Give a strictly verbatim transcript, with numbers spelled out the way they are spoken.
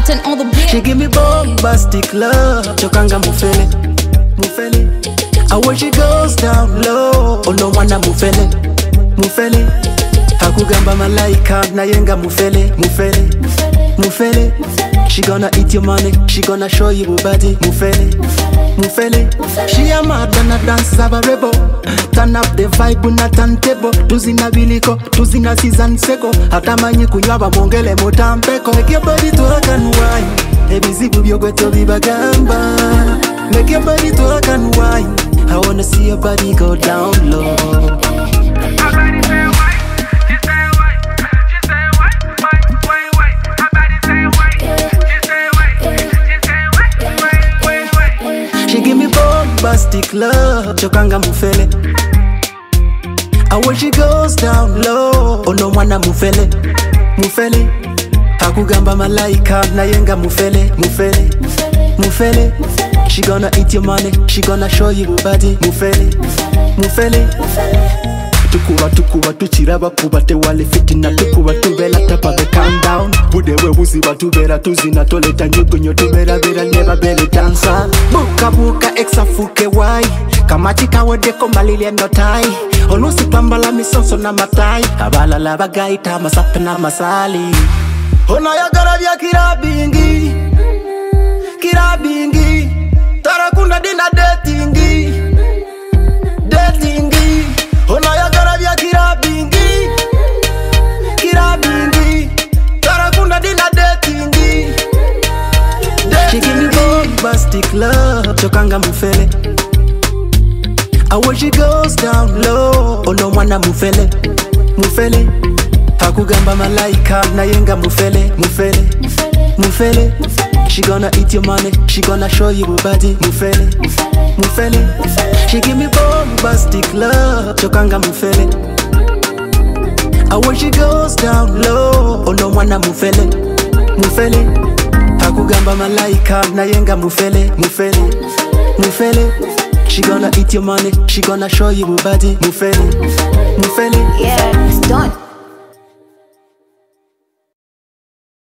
and all the beat. She give me bombastic love, chokanga mufele, mufele. And when she goes down low, oh no wanna mufele, mufele. Hakugamba malaika, nayenga mufele, mufele, mufele. She gonna eat your money, she gonna show you her body, mufele, mufele. She a mad and a dance sabarebo. Turn up the vibe una turntable. Tuzina biliko, tuzina season seko. Hatamanyi kunywa mongele mutampeko. Make your body talk and wine. Ebizibu byogweto bibagamba. Make your body talk and wine. I wanna see your body go down low. She give me bombastic love, chokanga mufele. And when she goes down low, oh no wanna mufele, mufele. Hakugamba malaika, nayenga mufele, mufele, mufele. She gonna eat your money, she gonna show you her body, mufele, mufele. Tukuba tukuba tuchiraba kuba te wale fitina tukuba tubela tapa be calm down. Budewe buziba tubera tuzina toleta nyugunyo tubera bera never bele dancer. Buka buka exa fuke wai kama chika wode ko malile no tai. Olusi pambala misonso na matai. Abala la bagai tama sape na masali. Ona ya garabia kirabingi, kirabingi. Tarakunda dina datingi, datingi. Ona ya garabia kirabingi, kirabingi. Tarakunda dina datingi. She give me bombastic love, chokanga mufele. And when she goes down low, oh no wanna mufele, mufele. Hakugamba malaika, nayenga mufele, mufele, mufele. She gonna eat your money, she gonna show you her body, mufele, mufele. She give me bombastic love, chokanga mufele. And when she goes down low, oh no wanna mufele, mufele. Hakugamba malaika, nayenga mufele, mufele, mufele. She gonna eat your money, she gonna show you her body, mufele, mufele. Yeah, it's done.